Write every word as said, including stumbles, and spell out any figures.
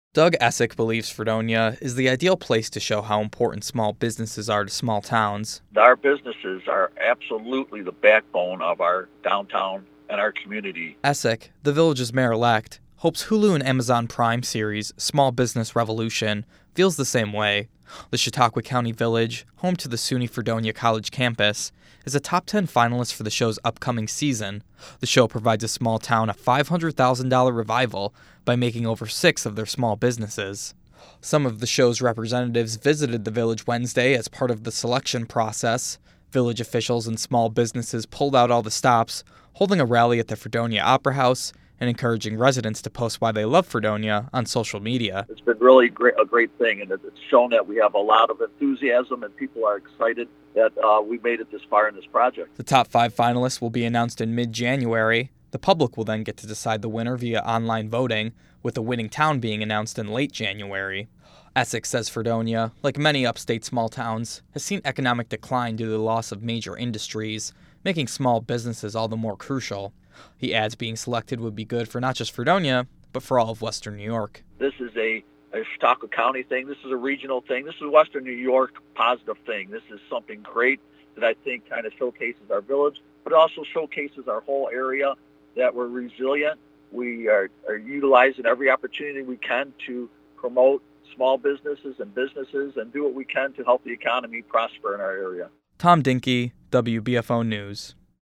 Doug Essick believes Fredonia is the ideal place to show how important small businesses are to small towns. Our businesses are absolutely the backbone of our downtown and our community. Essick, the village's mayor-elect, hopes Hulu and Amazon Prime series Small Business Revolution feels the same way. The Chautauqua County Village, home to the SUNY Fredonia College campus, is a top ten finalist for the show's upcoming season. The show provides a small town a five hundred thousand dollars revival by making over six of their small businesses. Some of the show's representatives visited the village Wednesday as part of the selection process. Village officials and small businesses pulled out all the stops, holding a rally at the Fredonia Opera House and encouraging residents to post why they love Fredonia on social media. It's been really great, a great thing, and it's shown that we have a lot of enthusiasm and people are excited that uh, we made it this far in this project. The top five finalists will be announced in mid-January. The public will then get to decide the winner via online voting, with the winning town being announced in late January. Essick says Fredonia, like many upstate small towns, has seen economic decline due to the loss of major industries, making small businesses all the more crucial. He adds being selected would be good for not just Fredonia, but for all of Western New York. This is a, a Chautauqua County thing. This is a regional thing. This is a Western New York positive thing. This is something great that I think kind of showcases our village, but also showcases our whole area, that we're resilient. We are, are utilizing every opportunity we can to promote small businesses and businesses and do what we can to help the economy prosper in our area. Tom Dinky, W B F O News.